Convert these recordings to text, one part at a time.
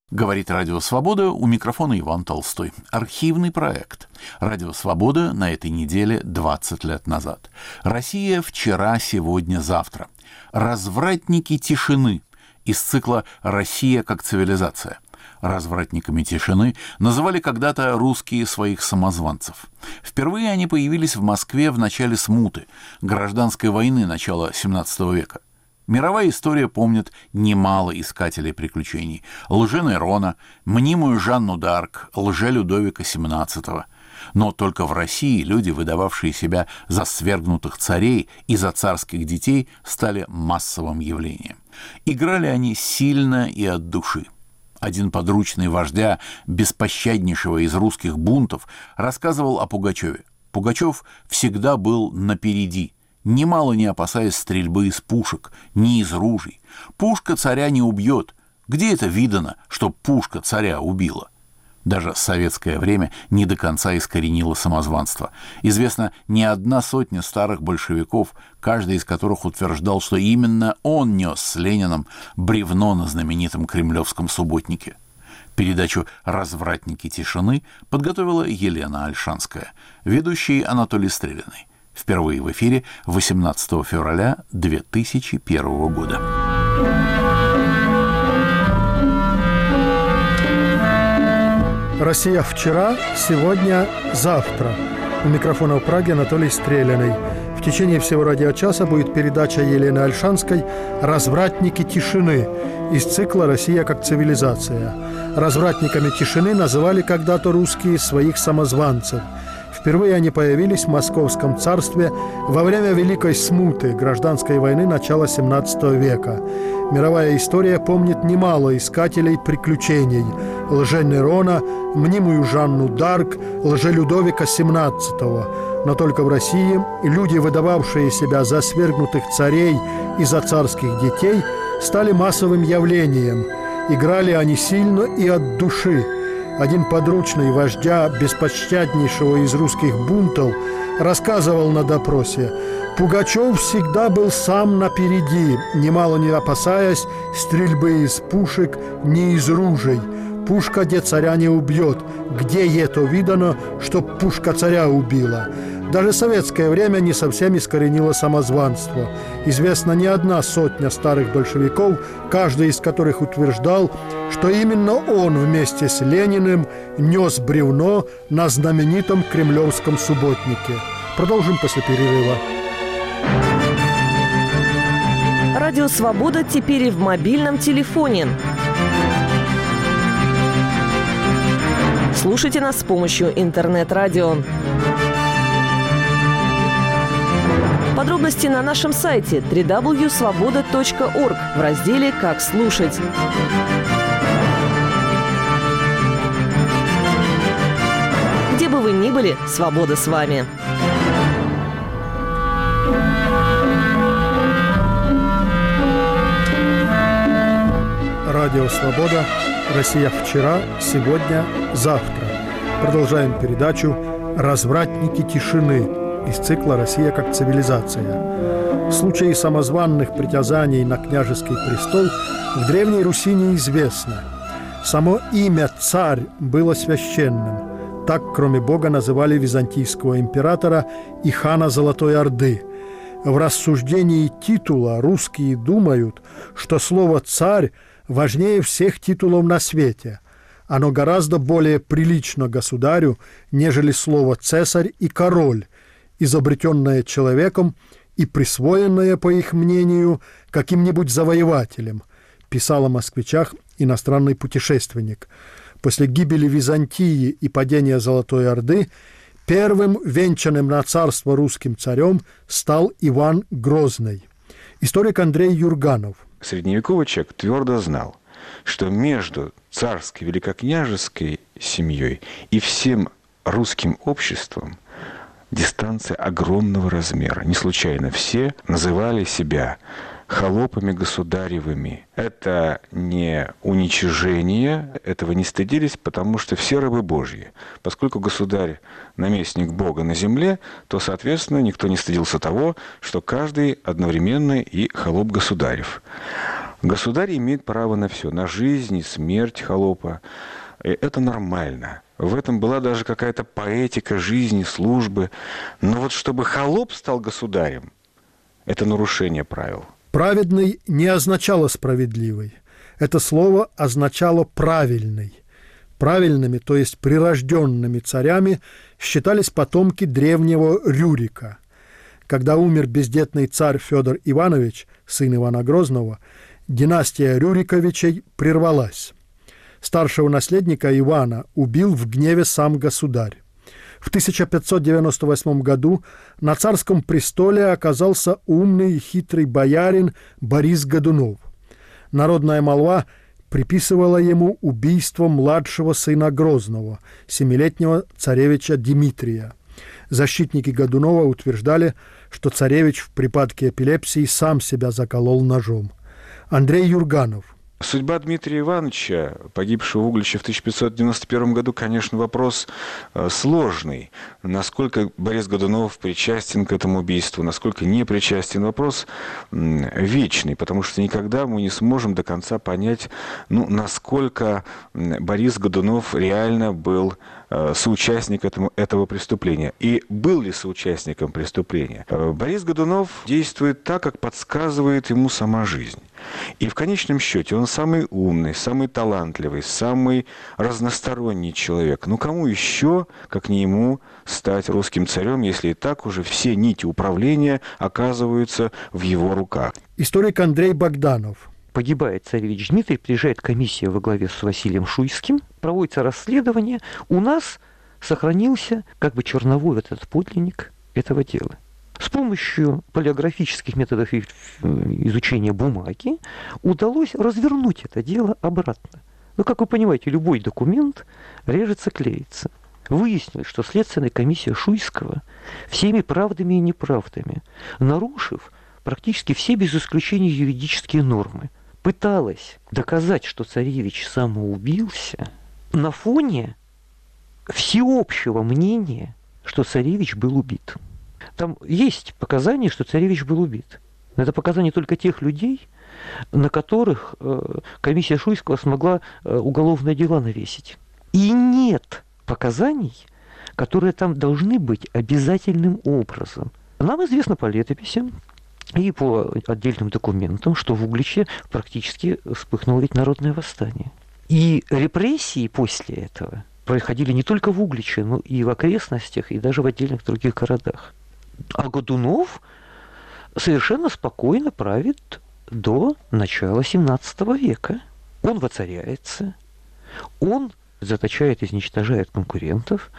Говорит Радио Свобода, у микрофона Иван Толстой. Архивный проект. Радио Свобода на этой неделе 20 лет назад. Россия вчера, сегодня, завтра. Развратники тишины из цикла «Россия как цивилизация». Развратниками тишины называли когда-то русские своих самозванцев. Впервые они появились в Москве в начале смуты, гражданской войны начала XVII века. Мировая история помнит немало искателей приключений. Лже-Нерона, мнимую Жанну д'Арк, лже-Людовика XVII. Но только в России люди, выдававшие себя за свергнутых царей и за царских детей, стали массовым явлением. Играли они сильно и от души. Один подручный вождя беспощаднейшего из русских бунтов рассказывал о Пугачеве. Пугачев всегда был напереди, немало не опасаясь стрельбы из пушек, ни из ружей. Пушка царя не убьет. Где это видано, что пушка царя убила? Даже советское время не до конца искоренило самозванство. Известно не одна сотня старых большевиков, каждый из которых утверждал, что именно он нес с Лениным бревно на знаменитом кремлевском субботнике. Передачу «Развратники тишины» подготовила Елена Ольшанская, ведущий Анатолий Стрелянный. Впервые в эфире 18 февраля 2001 года. Россия вчера, сегодня, завтра. У микрофона в Праге Анатолий Стреляный. В течение всего радиочаса будет передача Елены Ольшанской «Развратники тишины» из цикла «Россия как цивилизация». Развратниками тишины называли когда-то русские своих самозванцев. Впервые они появились в Московском царстве во время Великой Смуты, гражданской войны начала XVII века. Мировая история помнит немало искателей приключений: лже-Нерона, мнимую Жанну д'Арк, лже-Людовика XVII. Но только в России люди, выдававшие себя за свергнутых царей и за царских детей, стали массовым явлением. Играли они сильно и от души. Один подручный вождя беспощаднейшего из русских бунтов рассказывал на допросе: Пугачев всегда был сам напереди, немало не опасаясь стрельбы из пушек, ни из ружей. Пушка де царя не убьет. Где это видано, чтоб пушка царя убила? Даже советское время не совсем искоренило самозванство. Известна не одна сотня старых большевиков, каждый из которых утверждал, что именно он вместе с Лениным нес бревно на знаменитом кремлевском субботнике. Продолжим после перерыва. Радио «Свобода» теперь и в мобильном телефоне. Слушайте нас с помощью интернет-радио. Подробности на нашем сайте www.svoboda.org в разделе «Как слушать». Где бы вы ни были, свобода с вами. Радио «Свобода». Россия вчера, сегодня, завтра. Продолжаем передачу «Развратники тишины» из цикла «Россия как цивилизация». В случае самозванных притязаний на княжеский престол в Древней Руси неизвестно. Само имя «царь» было священным. Так, кроме Бога, называли византийского императора и хана Золотой Орды. В рассуждении титула русские думают, что слово «царь» важнее всех титулов на свете. Оно гораздо более прилично государю, нежели слово «цесарь» и «король», изобретенное человеком и присвоенное, по их мнению, каким-нибудь завоевателем, писал о москвичах иностранный путешественник. После гибели Византии и падения Золотой Орды первым венчанным на царство русским царем стал Иван Грозный. Историк Андрей Юрганов. Средневековый человек твердо знал, что между царской великокняжеской семьей и всем русским обществом дистанция огромного размера. Не случайно все называли себя холопами государевыми. Это не уничижение, этого не стыдились, потому что все рабы Божьи. Поскольку государь – наместник Бога на земле, то, соответственно, никто не стыдился того, что каждый одновременно и холоп государев. Государь имеет право на все, на жизнь и смерть холопа. И это нормально. В этом была даже какая-то поэтика жизни, службы. Но вот чтобы холоп стал государем, это нарушение правил. «Праведный» не означало «справедливый». Это слово означало «правильный». Правильными, то есть прирожденными царями, считались потомки древнего Рюрика. Когда умер бездетный царь Федор Иванович, сын Ивана Грозного, династия Рюриковичей прервалась. Старшего наследника Ивана убил в гневе сам государь. В 1598 году на царском престоле оказался умный и хитрый боярин Борис Годунов. Народная молва приписывала ему убийство младшего сына Грозного, 7-летнего царевича Дмитрия. Защитники Годунова утверждали, что царевич в припадке эпилепсии сам себя заколол ножом. Андрей Юрганов. Судьба Дмитрия Ивановича, погибшего в Угличе в 1591 году, конечно, вопрос сложный. Насколько Борис Годунов причастен к этому убийству, насколько не причастен, вопрос вечный, потому что никогда мы не сможем до конца понять, насколько Борис Годунов реально был соучастник этого преступления. И был ли соучастником преступления? Борис Годунов действует так, как подсказывает ему сама жизнь. И в конечном счете он самый умный, самый талантливый, самый разносторонний человек. Кому еще, как не ему, стать русским царем, если и так уже все нити управления оказываются в его руках? Историк Андрей Богданов. Погибает царевич Дмитрий, приезжает комиссия во главе с Василием Шуйским, проводится расследование. У нас сохранился черновой этот подлинник этого дела. С помощью палеографических методов изучения бумаги удалось развернуть это дело обратно. Как вы понимаете, любой документ режется, клеится. Выяснилось, что следственная комиссия Шуйского всеми правдами и неправдами, нарушив практически все без исключения юридические нормы, пыталась доказать, что царевич самоубился на фоне всеобщего мнения, что царевич был убит. Там есть показания, что царевич был убит. Но это показания только тех людей, на которых комиссия Шуйского смогла уголовное дело навесить. И нет показаний, которые там должны быть обязательным образом. Нам известно по летописям и по отдельным документам, что в Угличе практически вспыхнуло ведь народное восстание. И репрессии после этого происходили не только в Угличе, но и в окрестностях, и даже в отдельных других городах. А Годунов совершенно спокойно правит до начала XVII века. Он воцаряется, он заточает, изничтожает конкурентов,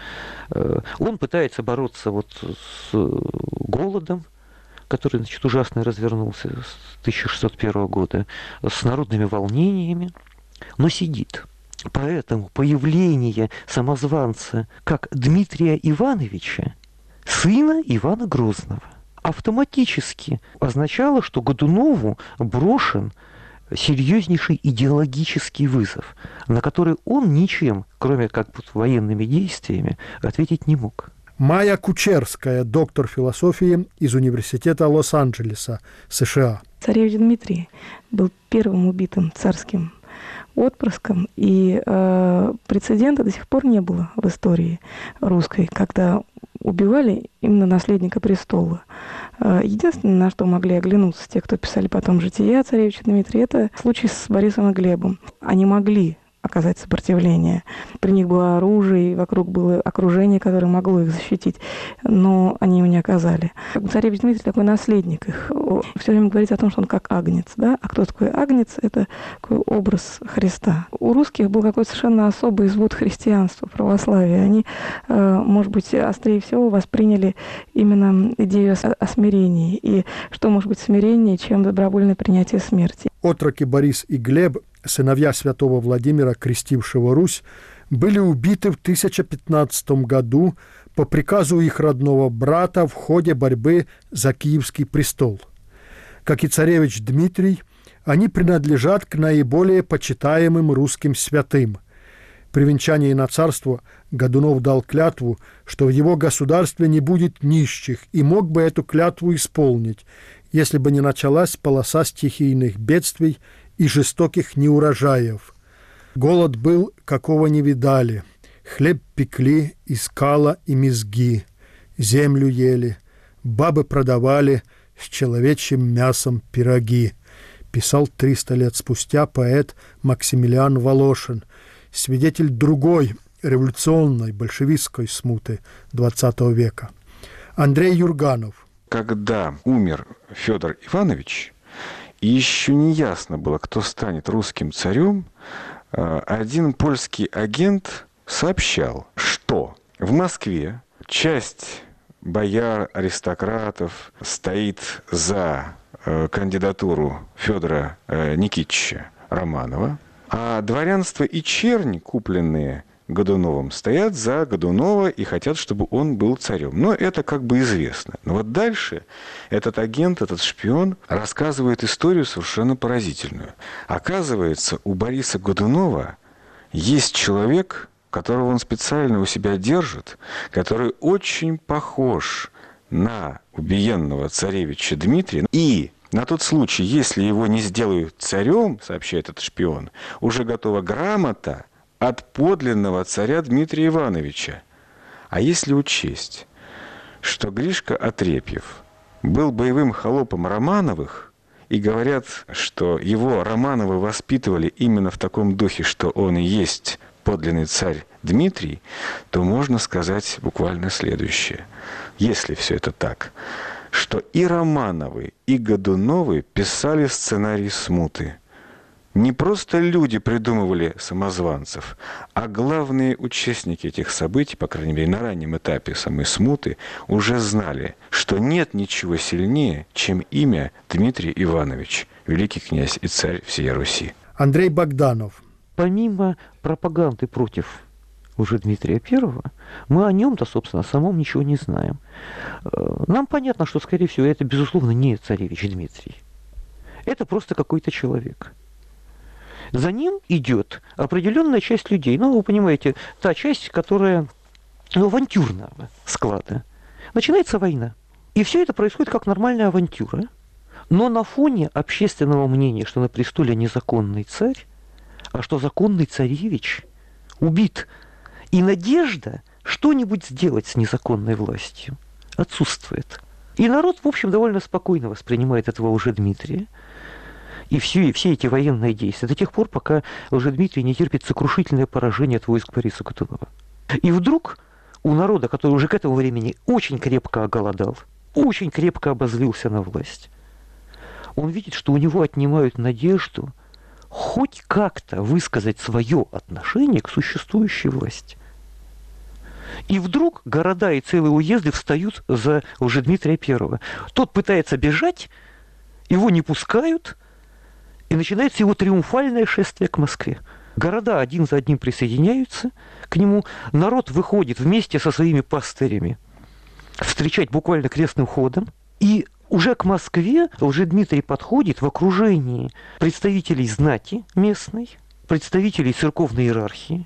он пытается бороться с голодом, который, ужасно развернулся с 1601 года, с народными волнениями, но сидит. Поэтому появление самозванца как Дмитрия Ивановича, сына Ивана Грозного, автоматически означало, что Годунову брошен серьезнейший идеологический вызов, на который он ничем, кроме военными действиями, ответить не мог. Майя Кучерская, доктор философии из Университета Лос-Анджелеса, США. Царевич Дмитрий был первым убитым царским отпрыском, и прецедента до сих пор не было в истории русской, когда убивали именно наследника престола. Единственное, на что могли оглянуться те, кто писали потом «Жития» царевича Дмитрия, это случай с Борисом и Глебом. Они могли оказать сопротивление. При них было оружие, вокруг было окружение, которое могло их защитить, но они его не оказали. Царевич Дмитрий такой наследник их. Все время говорится о том, что он как агнец, да? А кто такой агнец? Это такой образ Христа. У русских был какой-то совершенно особый извод христианства, православия. Они, может быть, острее всего восприняли именно идею о смирении. И что может быть смирение, чем добровольное принятие смерти? Отроки Борис и Глеб, сыновья святого Владимира, крестившего Русь, были убиты в 1015 году по приказу их родного брата в ходе борьбы за Киевский престол. Как и царевич Дмитрий, они принадлежат к наиболее почитаемым русским святым. При венчании на царство Годунов дал клятву, что в его государстве не будет нищих, и мог бы эту клятву исполнить, если бы не началась полоса стихийных бедствий и жестоких неурожаев. Голод был, какого не видали. Хлеб пекли из кала и мезги, землю ели, бабы продавали с человечьим мясом пироги, писал 300 лет спустя поэт Максимилиан Волошин, свидетель другой революционной большевистской смуты XX века. Андрей Юрганов. Когда умер Федор Иванович, и еще не ясно было, кто станет русским царем, один польский агент сообщал, что в Москве часть бояр, аристократов стоит за кандидатуру Федора Никитича Романова, а дворянство и чернь, купленные Годуновым, стоят за Годунова и хотят, чтобы он был царем. Но это как бы известно. Но вот дальше этот агент, этот шпион рассказывает историю совершенно поразительную. Оказывается, у Бориса Годунова есть человек, которого он специально у себя держит, который очень похож на убиенного царевича Дмитрия. И на тот случай, если его не сделают царем, сообщает этот шпион, уже готова грамота от подлинного царя Дмитрия Ивановича. А если учесть, что Гришка Отрепьев был боевым холопом Романовых, и говорят, что его Романовы воспитывали именно в таком духе, что он и есть подлинный царь Дмитрий, то можно сказать буквально следующее. Если все это так, что и Романовы, и Годуновы писали сценарий смуты. Не просто люди придумывали самозванцев, а главные участники этих событий, по крайней мере, на раннем этапе самой смуты, уже знали, что нет ничего сильнее, чем имя Дмитрий Иванович, великий князь и царь всей Руси. Андрей Богданов. Помимо пропаганды против уже Дмитрия I, мы о нем-то, собственно, самом ничего не знаем. Нам понятно, что, скорее всего, это, безусловно, не царевич Дмитрий. Это просто какой-то человек. За ним идет определенная часть людей. Ну, вы понимаете, та часть, которая авантюрного склада. Начинается война. И все это происходит как нормальная авантюра. Но на фоне общественного мнения, что на престоле незаконный царь, а что законный царевич убит. И надежда что-нибудь сделать с незаконной властью отсутствует. И народ, в общем, довольно спокойно воспринимает этого уже Дмитрия. И все эти военные действия до тех пор, пока Лжедмитрий не терпит сокрушительное поражение от войск Бориса Годунова. И вдруг у народа, который уже к этому времени очень крепко оголодал, очень крепко обозлился на власть, он видит, что у него отнимают надежду хоть как-то высказать свое отношение к существующей власти. И вдруг города и целые уезды встают за Лжедмитрия I. Тот пытается бежать, его не пускают, и начинается его триумфальное шествие к Москве. Города один за одним присоединяются к нему. Народ выходит вместе со своими пастырями встречать буквально крестным ходом. И уже к Москве Лжедмитрий подходит в окружении представителей знати местной, представителей церковной иерархии.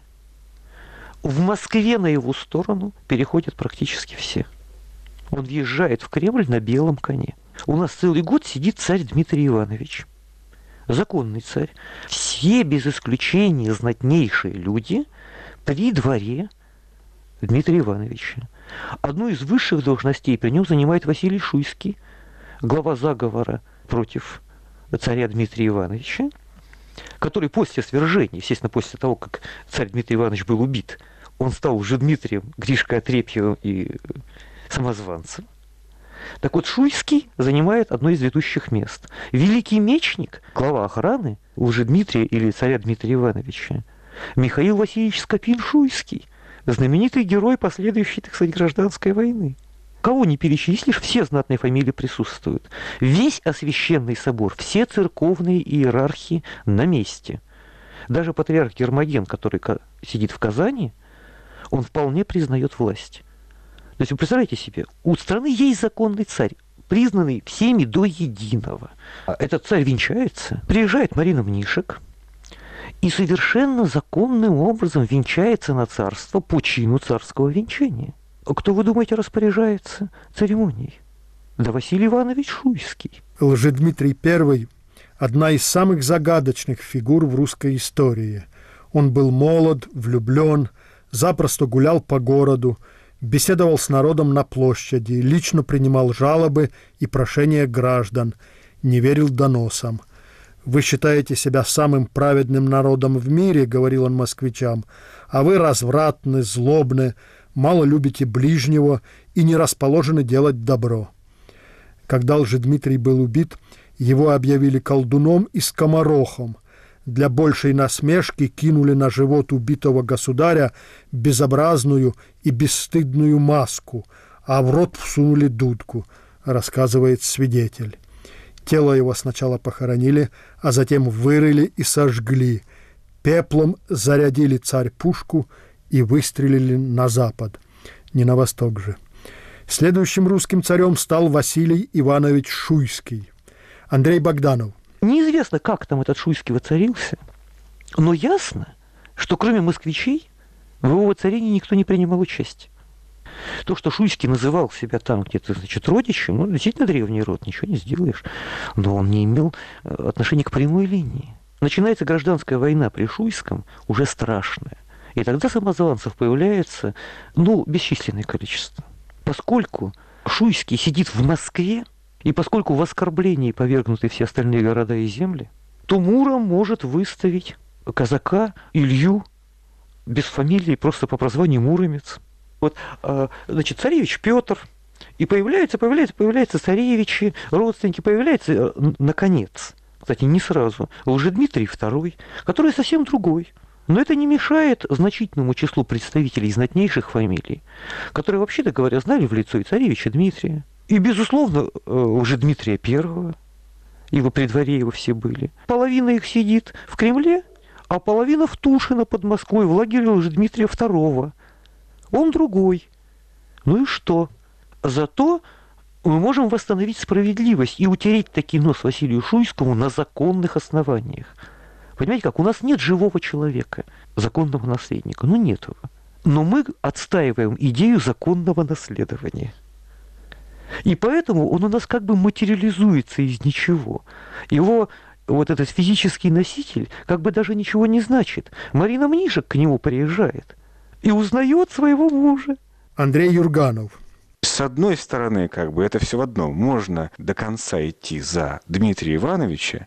В Москве на его сторону переходят практически все. Он въезжает в Кремль на белом коне. У нас целый год сидит царь Дмитрий Иванович. Законный царь. Все без исключения знатнейшие люди при дворе Дмитрия Ивановича. Одну из высших должностей при нем занимает Василий Шуйский, глава заговора против царя Дмитрия Ивановича, который после свержения, естественно, после того, как царь Дмитрий Иванович был убит, он стал уже Дмитрием, Гришкой Отрепьевым и самозванцем. Так вот, Шуйский занимает одно из ведущих мест. Великий мечник, глава охраны Лжедмитрия или царя Дмитрия Ивановича, Михаил Васильевич Скопин-Шуйский, знаменитый герой последующей, так сказать, гражданской войны. Кого не перечислишь, все знатные фамилии присутствуют. Весь Освященный собор, все церковные иерархи на месте. Даже патриарх Гермоген, который сидит в Казани, он вполне признает власть. То есть вы представляете себе, у страны есть законный царь, признанный всеми до единого. Этот царь венчается, приезжает Марина Мнишек и совершенно законным образом венчается на царство по чину царского венчания. Кто, вы думаете, распоряжается церемонией? Да Василий Иванович Шуйский. Лжедмитрий I одна из самых загадочных фигур в русской истории. Он был молод, влюблен, запросто гулял по городу, беседовал с народом на площади, лично принимал жалобы и прошения граждан, не верил доносам. «Вы считаете себя самым праведным народом в мире, — говорил он москвичам, — а вы развратны, злобны, мало любите ближнего и не расположены делать добро». Когда Лжедмитрий был убит, его объявили колдуном и скоморохом. Для большей насмешки кинули на живот убитого государя безобразную и бесстыдную маску, а в рот всунули дудку, рассказывает свидетель. Тело его сначала похоронили, а затем вырыли и сожгли. Пеплом зарядили царь-пушку и выстрелили на запад, не на восток же. Следующим русским царем стал Василий Иванович Шуйский. Андрей Богданов. Неизвестно, как там этот Шуйский воцарился, но ясно, что кроме москвичей в его воцарении никто не принимал участия. То, что Шуйский называл себя там где-то, значит, родичем, ну, действительно древний род, ничего не сделаешь, но он не имел отношения к прямой линии. Начинается гражданская война при Шуйском, уже страшная. И тогда самозванцев появляется, бесчисленное количество. Поскольку Шуйский сидит в Москве, и поскольку в оскорблении повергнуты все остальные города и земли, то Муром может выставить казака Илью без фамилии, просто по прозванию Муромец. Вот, значит, царевич Петр, и появляются царевичи, родственники, появляются, наконец, кстати, не сразу, Лжедмитрий II, который совсем другой. Но это не мешает значительному числу представителей знатнейших фамилий, которые, вообще-то говоря, знали в лицо и царевича Дмитрия, и, безусловно, Лжедмитрия I, ибо при дворе его все были. Половина их сидит в Кремле, а половина в Тушино под Москвой, в лагере Лжедмитрия II. Он другой. Ну и что? Зато мы можем восстановить справедливость и утереть таки нос Василию Шуйскому на законных основаниях. Понимаете, как? У нас нет живого человека, законного наследника. Нет его. Но мы отстаиваем идею законного наследования. И поэтому он у нас как бы материализуется из ничего. Его вот этот физический носитель как бы даже ничего не значит. Марина Мнишек к нему приезжает и узнает своего мужа. Андрей Юрганов. С одной стороны, это все в одном. Можно до конца идти за Дмитрия Ивановича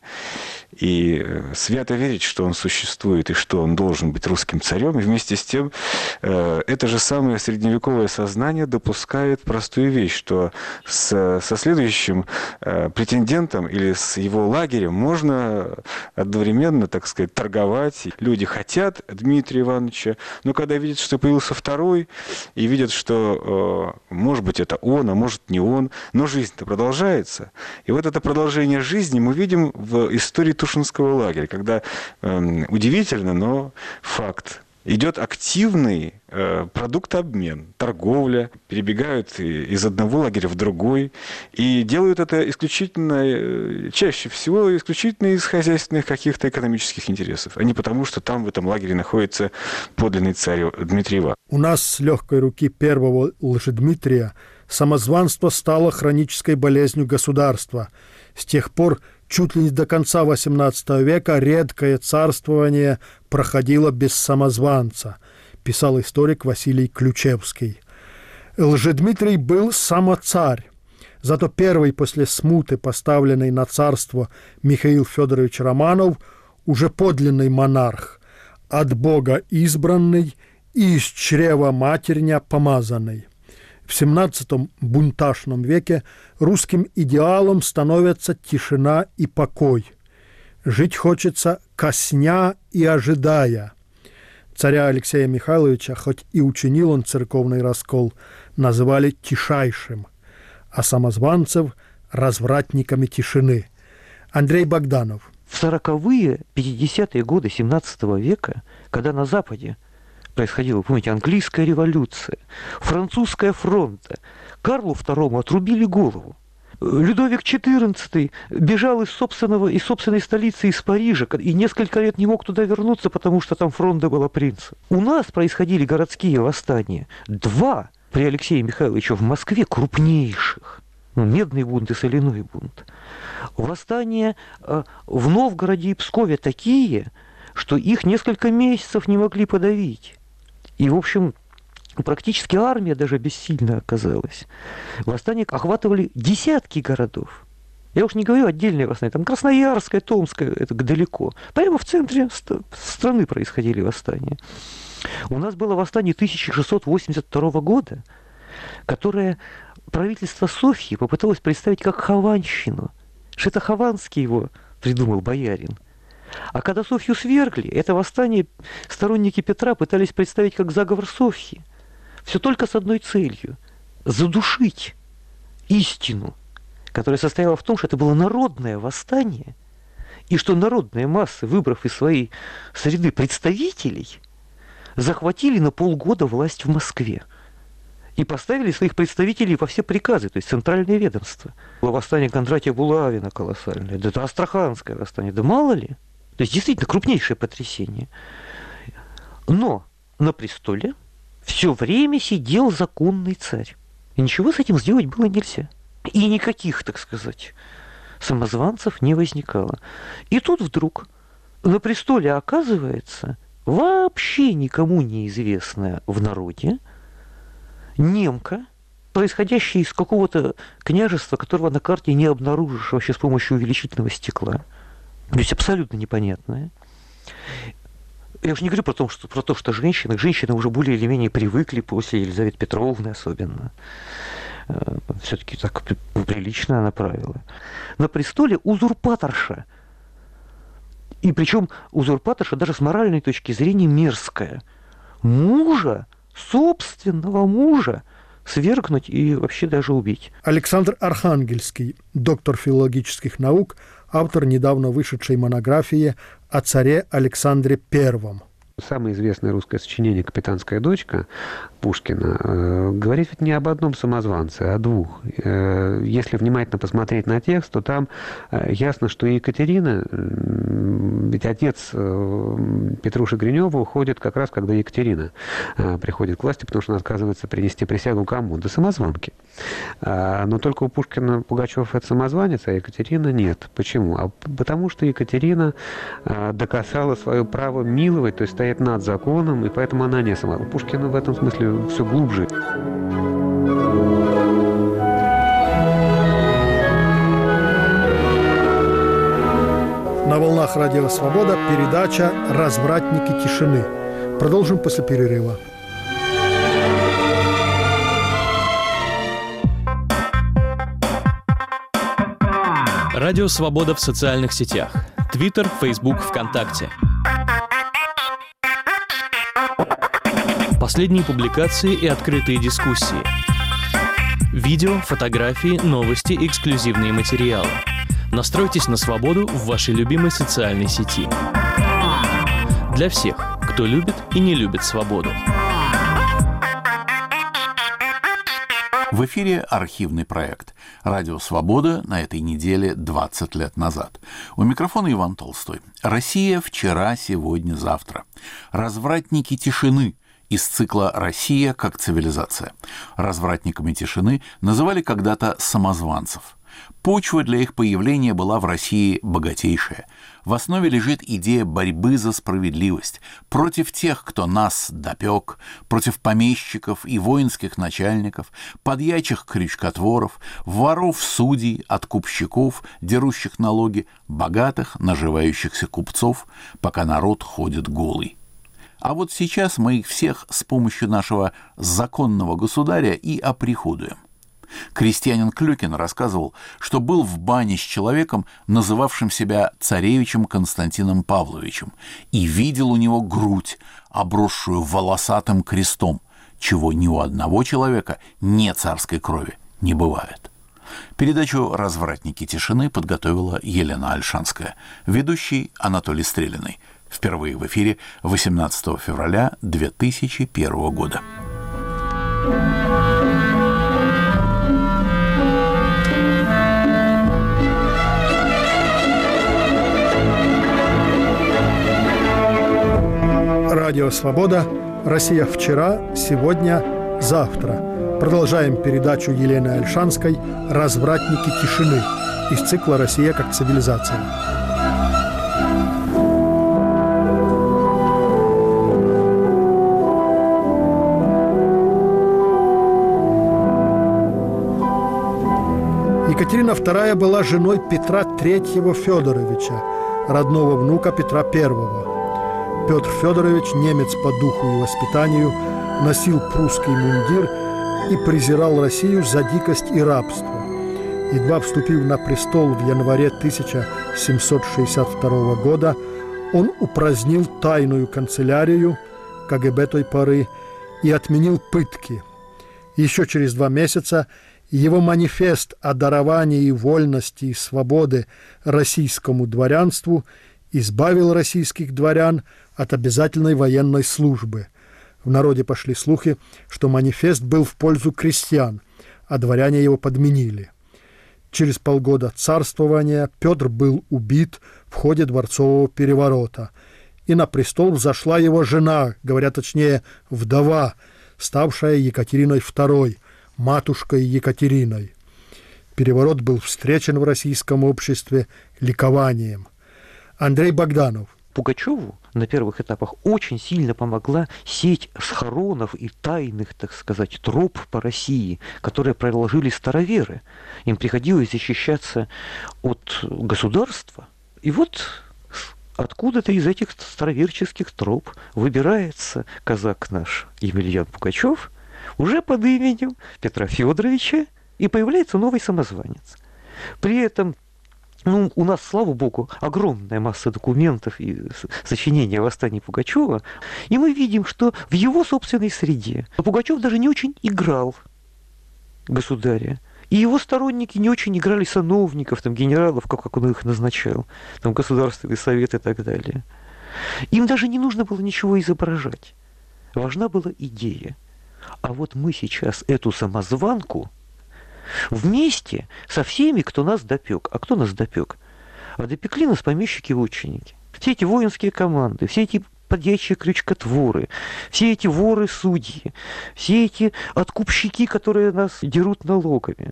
и свято верить, что он существует и что он должен быть русским царем. И вместе с тем это же самое средневековое сознание допускает простую вещь, что со следующим претендентом или с его лагерем можно одновременно, так сказать, торговать. Люди хотят Дмитрия Ивановича, но когда видят, что появился второй, и видят, что, может быть, это он, а может, не он, но жизнь-то продолжается. И вот это продолжение жизни мы видим в истории Тушинского лагеря, когда удивительно, но факт. Идет активный продуктообмен, торговля, перебегают из одного лагеря в другой, и делают это исключительно, чаще всего, исключительно из хозяйственных каких-то экономических интересов, а не потому, что там в этом лагере находится подлинный царь Дмитрий Иванович. У нас с легкой руки первого Лжедмитрия самозванство стало хронической болезнью государства. С тех пор чуть ли не до конца XVIII века редкое царствование проходило без самозванца, писал историк Василий Ключевский. Лжедмитрий был самоцарь, зато первый после смуты, поставленный на царство Михаил Федорович Романов, уже подлинный монарх, от Бога избранный и из чрева матерня помазанный. В XVII бунтажном веке русским идеалом становятся тишина и покой. Жить хочется косня и ожидая. Царя Алексея Михайловича, хоть и учинил он церковный раскол, называли тишайшим, а самозванцев – развратниками тишины. Андрей Богданов. В 40-е, 50-е годы XVII века, когда на Западе происходила, помните, английская революция, французская фронта, Карлу II отрубили голову. Людовик XIV бежал из собственной столицы, из Парижа, и несколько лет не мог туда вернуться, потому что там фронта была принца. У нас происходили городские восстания. 2 при Алексее Михайловиче в Москве крупнейших. медный бунт и соляной бунт. Восстания в Новгороде и Пскове такие, что их несколько месяцев не могли подавить. И, в общем, практически армия даже бессильна оказалась. Восстания охватывали десятки городов. Я уж не говорю отдельные восстания, там Красноярское, Томское, это далеко. Прямо в центре страны происходили восстания. У нас было восстание 1682 года, которое правительство Софьи попыталось представить как хованщину, что это Хованский его придумал боярин. А когда Софью свергли, это восстание сторонники Петра пытались представить как заговор Софьи. Все только с одной целью – задушить истину, которая состояла в том, что это было народное восстание, и что народные массы, выбрав из своей среды представителей, захватили на полгода власть в Москве и поставили своих представителей во все приказы, то есть центральные ведомства. Было восстание Кондратия Булавина колоссальное, да это Астраханское восстание, да мало ли. То есть действительно крупнейшее потрясение. Но на престоле все время сидел законный царь. И ничего с этим сделать было нельзя. И никаких, так сказать, самозванцев не возникало. И тут вдруг на престоле оказывается вообще никому неизвестная в народе немка, происходящая из какого-то княжества, которого на карте не обнаружишь вообще с помощью увеличительного стекла. То есть абсолютно непонятное. Я уже не говорю про то, что женщины уже более или менее привыкли после Елизаветы Петровны особенно. Все-таки так прилично она правила. На престоле узурпаторша. И причем узурпаторша даже с моральной точки зрения мерзкая. Мужа, собственного мужа, свергнуть и вообще даже убить. Александр Архангельский, доктор филологических наук, автор недавно вышедшей монографии о царе Александре I. Самое известное русское сочинение «Капитанская дочка» Пушкина говорит ведь не об одном самозванце, а о двух. Если внимательно посмотреть на текст, то там ясно, что Екатерина, ведь отец Петруши Гринева уходит как раз, когда Екатерина приходит к власти, потому что она отказывается принести присягу кому? Да самозванке. Но только у Пушкина Пугачев это самозванец, а Екатерина нет. Почему? Потому что Екатерина доказала свое право миловать, то есть стоять над законом, и поэтому она не сама. У Пушкина в этом смысле все глубже. На волнах Радио Свобода передача «Развратники тишины». Продолжим после перерыва. Радио Свобода в социальных сетях. Твиттер, Фейсбук, ВКонтакте. Последние публикации и открытые дискуссии. Видео, фотографии, новости, эксклюзивные материалы. Настройтесь на свободу в вашей любимой социальной сети. Для всех, кто любит и не любит свободу. В эфире архивный проект «Радио Свобода» на этой неделе 20 лет назад. У микрофона Иван Толстой. Россия вчера, сегодня, завтра. Развратники тишины из цикла «Россия как цивилизация». Развратниками тишины называли когда-то самозванцев. Почва для их появления была в России богатейшая. В основе лежит идея борьбы за справедливость против тех, кто нас допек, против помещиков и воинских начальников, подьячих крючкотворов, воров-судей, откупщиков, дерущих налоги, богатых, наживающихся купцов, пока народ ходит голый. А вот сейчас мы их всех с помощью нашего законного государя и оприходуем. Крестьянин Клюкин рассказывал, что был в бане с человеком, называвшим себя царевичем Константином Павловичем, и видел у него грудь, обросшую волосатым крестом, чего ни у одного человека не царской крови не бывает. Передачу «Развратники тишины» подготовила Елена Альшанская, ведущий Анатолий Стрелиный. Впервые в эфире 18 февраля 2001 года. Радио «Свобода». Россия вчера, сегодня, завтра. Продолжаем передачу Елены Ольшанской «Развратники тишины» из цикла «Россия как цивилизация». Екатерина II была женой Петра III Федоровича, родного внука Петра I. Петр Федорович, немец по духу и воспитанию, носил прусский мундир и презирал Россию за дикость и рабство. Едва вступив на престол в январе 1762 года, он упразднил тайную канцелярию КГБ той поры и отменил пытки. Еще через 2 месяца его манифест о даровании вольности и свободы российскому дворянству избавил российских дворян от обязательной военной службы. В народе пошли слухи, что манифест был в пользу крестьян, а дворяне его подменили. Через полгода царствования Петр был убит в ходе дворцового переворота, и на престол взошла его жена, говоря точнее, вдова, ставшая Екатериной II, матушкой Екатериной. Переворот был встречен в российском обществе ликованием. Андрей Богданов. Пугачеву на первых этапах очень сильно помогла сеть схоронов и тайных, так сказать, троп по России, которые проложили староверы. Им приходилось защищаться от государства. И вот откуда-то из этих староверческих троп выбирается казак наш Емельян Пугачев уже под именем Петра Федоровича, и появляется новый самозванец. При этом у нас, слава богу, огромная масса документов и сочинений о восстании Пугачева, и мы видим, что в его собственной среде Пугачев даже не очень играл государя, и его сторонники не очень играли сановников, там, генералов, как он их назначал, там, Государственный совет и так далее. Им даже не нужно было ничего изображать. Важна была идея. А вот мы сейчас эту самозванку вместе со всеми, кто нас допек. А кто нас допек? А допекли нас помещики-вотчинники. Все эти воинские команды, все эти подьячие крючкотворы, все эти воры-судьи, все эти откупщики, которые нас дерут налогами.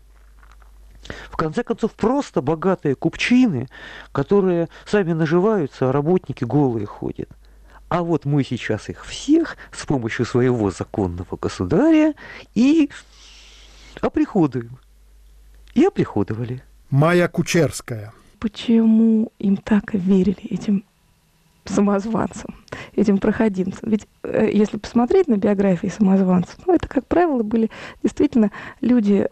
В конце концов, просто богатые купчины, которые сами наживаются, а работники голые ходят. А вот мы сейчас их всех с помощью своего законного государя и оприходуем. И оприходовали. Майя Кучерская. Почему им так верили, этим самозванцам, этим проходимцам? Ведь если посмотреть на биографии самозванцев, это, как правило, были действительно люди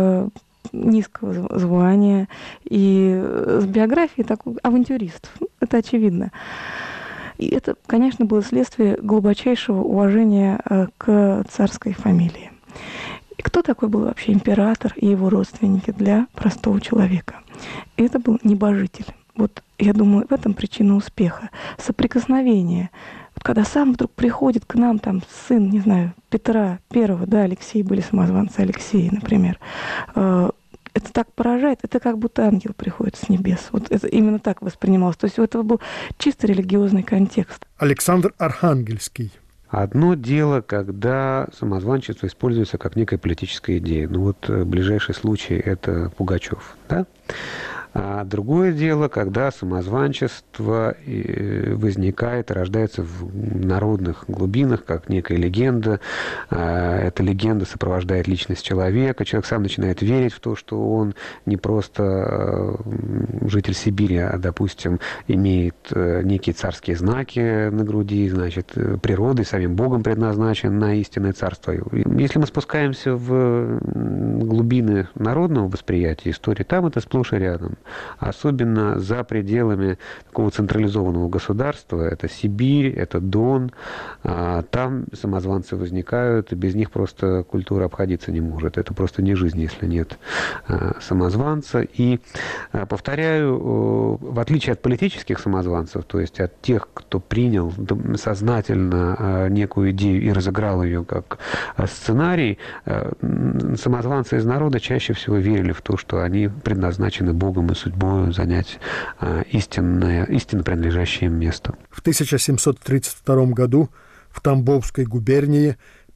низкого звания и с биографией такой авантюристов. Это очевидно. И это, конечно, было следствие глубочайшего уважения к царской фамилии. И кто такой был вообще император и его родственники для простого человека? Это был небожитель. Вот, я думаю, в этом причина успеха. Соприкосновение. Вот когда сам вдруг приходит к нам там сын, не знаю, Петра I, да, Алексей, были самозванцы Алексея, например, это так поражает, это как будто ангел приходит с небес. Вот это именно так воспринималось. То есть у этого был чисто религиозный контекст. Александр Архангельский. Одно дело, когда самозванчество используется как некая политическая идея. Ну вот ближайший случай – это Пугачев, да? А другое дело, когда самозванчество возникает и рождается в народных глубинах, как некая легенда. Эта легенда сопровождает личность человека. Человек сам начинает верить в то, что он не просто житель Сибири, а, допустим, имеет некие царские знаки на груди, значит, природой, самим Богом предназначен на истинное царство. Если мы спускаемся в глубины народного восприятия истории, там это сплошь и рядом. Особенно за пределами такого централизованного государства. Это Сибирь, это Дон. Там самозванцы возникают, и без них просто культура обходиться не может. Это просто не жизнь, если нет самозванца. И, повторяю, в отличие от политических самозванцев, то есть от тех, кто принял сознательно некую идею и разыграл ее как сценарий, самозванцы из народа чаще всего верили в то, что они предназначены Богом и судьбой занять истинно принадлежащее им место. В 1732 году в Тамбовской губернии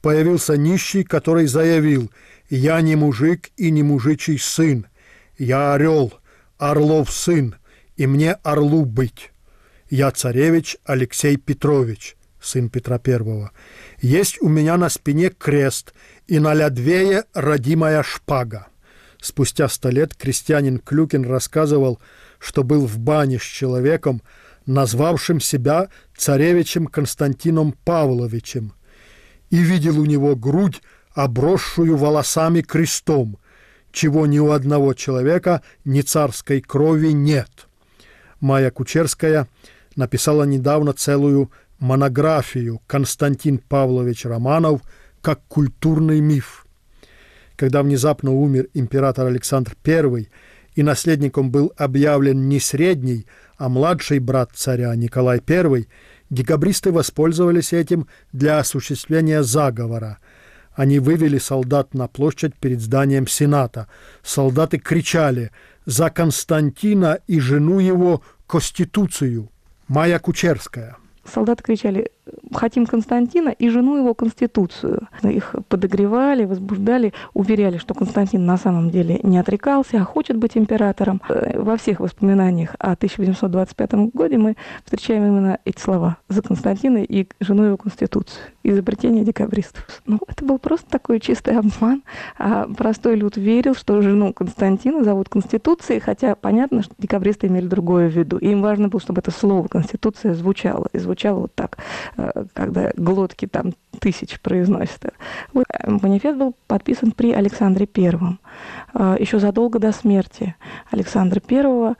появился нищий, который заявил: «Я не мужик и не мужичий сын, я орел, орлов сын, и мне орлу быть. Я царевич Алексей Петрович, сын Петра I. Есть у меня на спине крест, и на лядвее родимая шпага». Спустя 100 лет крестьянин Клюкин рассказывал, что был в бане с человеком, назвавшим себя царевичем Константином Павловичем, и видел у него грудь, обросшую волосами крестом, чего ни у одного человека ни царской крови нет. Майя Кучерская написала недавно целую монографию «Константин Павлович Романов как культурный миф». Когда внезапно умер император Александр I, и наследником был объявлен не средний, а младший брат царя Николай I, декабристы воспользовались этим для осуществления заговора. Они вывели солдат на площадь перед зданием Сената. Солдаты кричали: «За Константина и жену его Конституцию!» Майя Кучерская. Солдаты кричали: «Хотим Константина и жену его Конституцию». Их подогревали, возбуждали, уверяли, что Константин на самом деле не отрекался, а хочет быть императором. Во всех воспоминаниях о 1825 году мы встречаем именно эти слова: «За Константина и жену его Конституцию». Изобретение декабристов. Ну, это был просто такой чистый обман. А простой люд верил, что жену Константина зовут Конституцией, хотя понятно, что декабристы имели другое в виду. И им важно было, чтобы это слово «Конституция» звучало. И звучало вот так, когда глотки там тысяч произносят. Вот. Манифест был подписан при Александре I, еще задолго до смерти Александра I,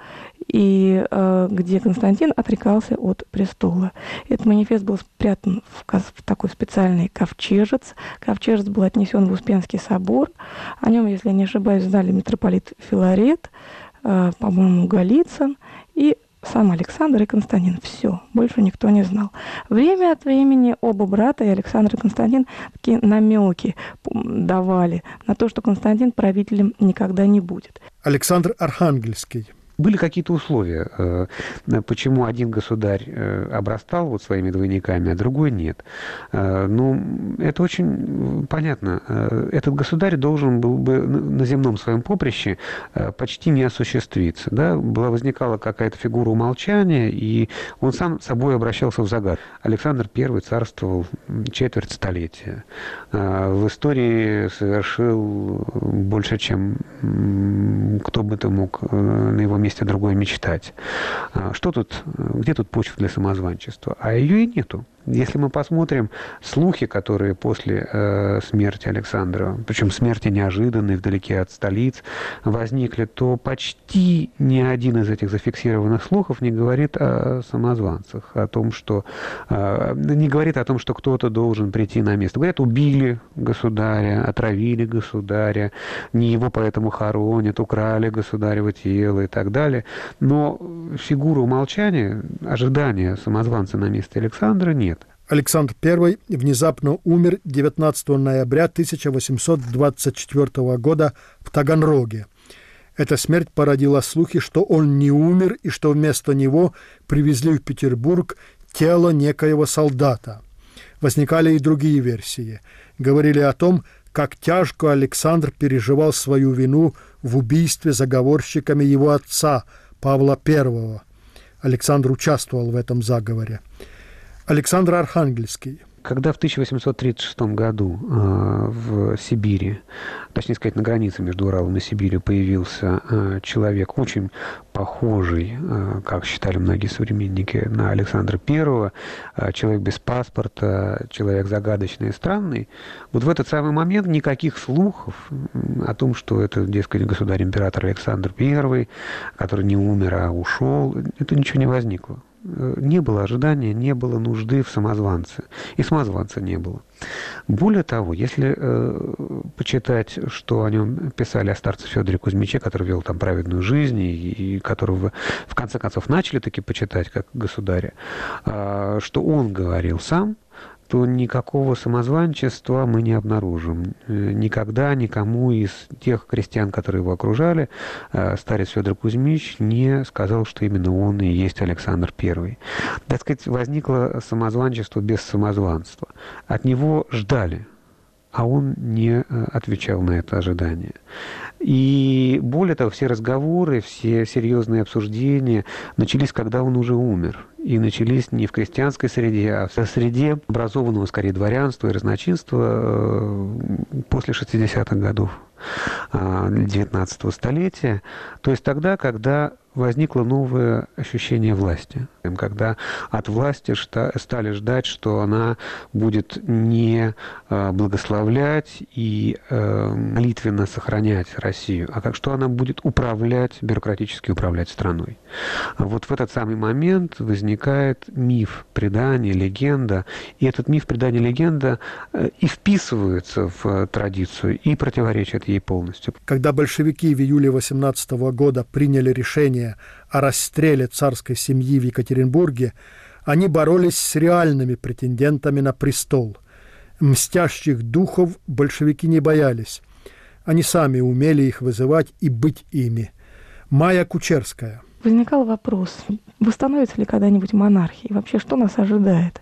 и где Константин отрекался от престола. Этот манифест был спрятан в такой специальный ковчежец. Ковчежец был отнесен в Успенский собор. О нем, если я не ошибаюсь, знали митрополит Филарет, по-моему, Голицын и сам Александр и Константин. Все, больше никто не знал. Время от времени оба брата, и Александр и Константин, такие намеки давали на то, что Константин правителем никогда не будет. Александр Архангельский. Были какие-то условия, почему один государь обрастал вот своими двойниками, а другой нет. Ну, это очень понятно. Этот государь должен был бы на земном своем поприще почти не осуществиться. Да? Возникала какая-то фигура умолчания, и он сам собой обращался в загадку. Александр I царствовал четверть столетия. В истории совершил больше, чем кто бы то мог на его месте другое мечтать. Что тут, где тут почва для самозванчества? А ее и нету. Если мы посмотрим слухи, которые после смерти Александра, причем смерти неожиданной, вдалеке от столиц, возникли, то почти ни один из этих зафиксированных слухов не говорит о самозванцах, о том, что не говорит о том, что кто-то должен прийти на место. Говорят, убили государя, отравили государя, не его поэтому хоронят, украли государево тело и так далее. Но фигуры умолчания, ожидания самозванца на месте Александра нет. Александр I внезапно умер 19 ноября 1824 года в Таганроге. Эта смерть породила слухи, что он не умер и что вместо него привезли в Петербург тело некоего солдата. Возникали и другие версии. Говорили о том, как тяжко Александр переживал свою вину в убийстве заговорщиками его отца Павла I. Александр участвовал в этом заговоре. Александр Архангельский. Когда в 1836 году в Сибири, точнее сказать, на границе между Уралом и Сибирью появился человек, очень похожий, как считали многие современники, на Александра I, человек без паспорта, человек загадочный и странный, вот в этот самый момент никаких слухов о том, что это, дескать, государь-император Александр I, который не умер, а ушел, это ничего не возникло. Не было ожидания, не было нужды в самозванце. И самозванца не было. Более того, если почитать, что о нем писали о старце Федоре Кузьмиче, который вел там праведную жизнь, и которого в конце концов начали таки почитать как государя, что он говорил сам, то никакого самозванчества мы не обнаружим. Никогда никому из тех крестьян, которые его окружали, старец Федор Кузьмич не сказал, что именно он и есть Александр I. Так сказать, возникло самозванчество без самозванства. От него ждали а он не отвечал на это ожидание. И более того, все разговоры, все серьезные обсуждения начались, когда он уже умер. И начались не в крестьянской среде, а в среде образованного, скорее, дворянства и разночинства после 60-х годов 19-го столетия. То есть тогда, когда возникло новое ощущение власти, когда от власти стали ждать, что она будет не благословлять и молитвенно сохранять Россию, а что она будет бюрократически управлять страной. Вот в этот самый момент возникает миф, предание, легенда, и этот миф, предание, легенда и вписывается в традицию, и противоречит ей полностью. Когда большевики в июле 18 года приняли решение о расстреле царской семьи в Екатеринбурге, они боролись с реальными претендентами на престол. Мстящих духов большевики не боялись. Они сами умели их вызывать и быть ими. Майя Кучерская. Возникал вопрос, восстановится ли когда-нибудь монархия? Вообще, что нас ожидает?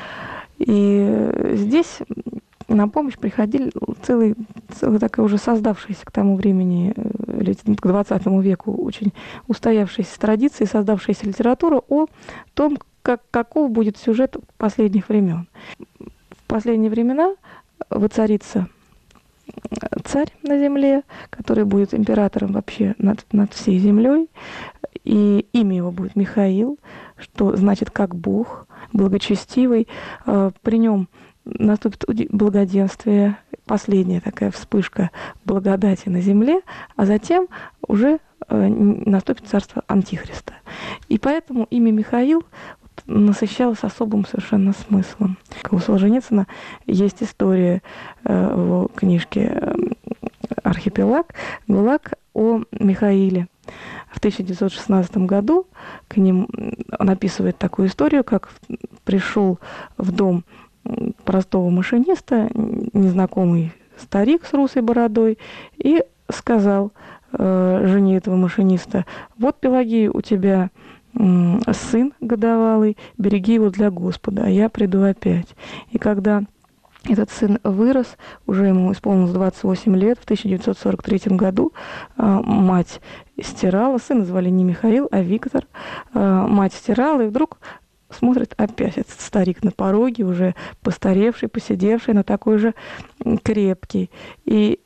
И здесь на помощь приходили целая такая уже создавшаяся к тому времени, к 20 веку, очень устоявшаяся традиция, создавшаяся литература о том, каков будет сюжет последних времен. В последние времена воцарится царь на земле, который будет императором вообще над всей землей, и имя его будет Михаил, что значит как Бог, благочестивый. При нем наступит благоденствие, последняя такая вспышка благодати на земле, а затем уже наступит царство Антихриста. И поэтому имя Михаил насыщалось особым совершенно смыслом. У Солженицына есть история в его книжке «Архипелаг», ГУЛАГ о Михаиле. В 1916 году к ним он описывает такую историю, как пришел в дом простого машиниста незнакомый старик с русой бородой и сказал жене этого машиниста: вот, Пелагея, у тебя сын годовалый, береги его для Господа, а я приду опять. И когда этот сын вырос, уже ему исполнилось 28 лет, в 1943 году мать стирала, сына звали не Михаил, а Виктор, мать стирала, и вдруг смотрит опять этот старик на пороге, уже постаревший, посидевший, но такой же крепкий. И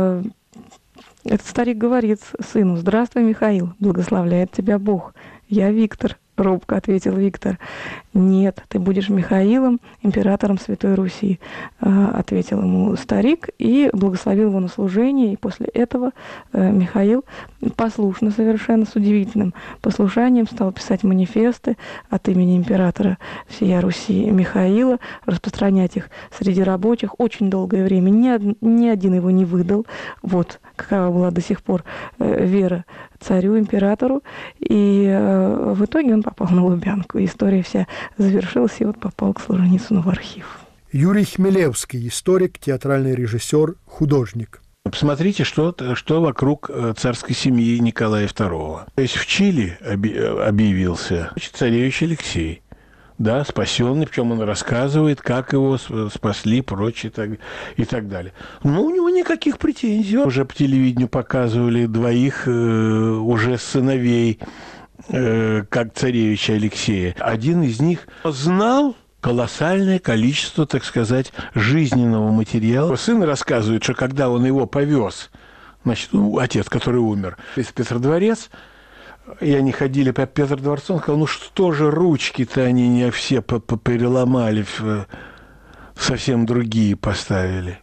этот старик говорит сыну: здравствуй, Михаил, благословляет тебя Бог. Я Виктор, робко ответил Виктор. Нет, ты будешь Михаилом, императором Святой Руси, ответил ему старик и благословил его на служение. И после этого Михаил послушно совершенно, с удивительным послушанием стал писать манифесты от имени императора всея Руси Михаила, распространять их среди рабочих. Очень долгое время ни один его не выдал. Вот какова была до сих пор вера царю, императору. И в итоге он попал на Лубянку. История вся завершилась, и вот попал к Солженицыну в архив. Юрий Хмелевский, историк, театральный режиссер, художник. Посмотрите, что вокруг царской семьи Николая II. То есть в Чили объявился царевич Алексей. Да, спасенный, причем он рассказывает, как его спасли, прочее и так далее. Но у него никаких претензий. Уже по телевидению показывали двоих уже сыновей, как царевича Алексея. Один из них знал колоссальное количество, так сказать, жизненного материала. Сын рассказывает, что когда он его повез, значит, отец, который умер, в Петродворец, и они ходили по Петродворцу, он сказал: ну что же ручки-то они не все переломали, совсем другие поставили.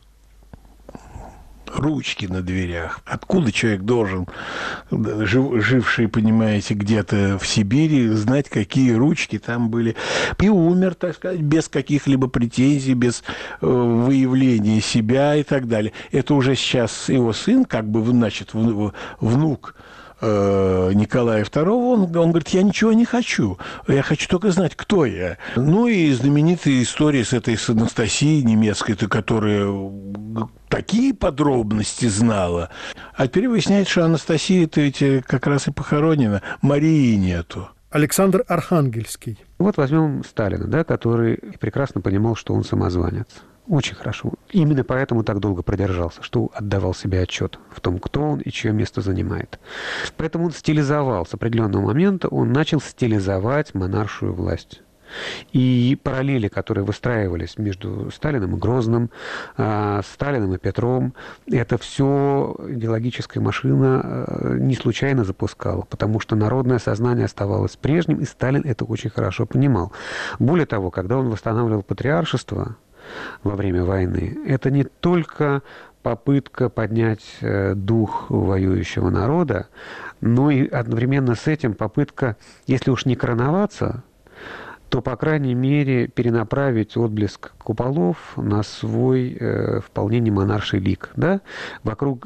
Ручки на дверях. Откуда человек должен, живший, понимаете, где-то в Сибири, знать, какие ручки там были? И умер, так сказать, без каких-либо претензий, без выявления себя и так далее. Это уже сейчас его сын, как бы, значит, внук Николая II, он говорит: я ничего не хочу, я хочу только знать, кто я. Ну и знаменитая история с Анастасией немецкой, которая такие подробности знала. А теперь выясняется, что Анастасия-то ведь как раз и похоронена, Марии нету. Александр Архангельский. Вот возьмем Сталина, да, который прекрасно понимал, что он самозванец. Очень хорошо. Именно поэтому так долго продержался, что отдавал себе отчет в том, кто он и чье место занимает. Поэтому он стилизовал. С определенного момента он начал стилизовать монаршую власть. И параллели, которые выстраивались между Сталиным и Грозным, Сталиным и Петром, это все идеологическая машина не случайно запускала, потому что народное сознание оставалось прежним, и Сталин это очень хорошо понимал. Более того, когда он восстанавливал патриаршество во время войны, это не только попытка поднять дух воюющего народа, но и одновременно с этим попытка, если уж не короноваться, то, по крайней мере, перенаправить отблеск куполов на свой вполне не монарший лик. Да? Вокруг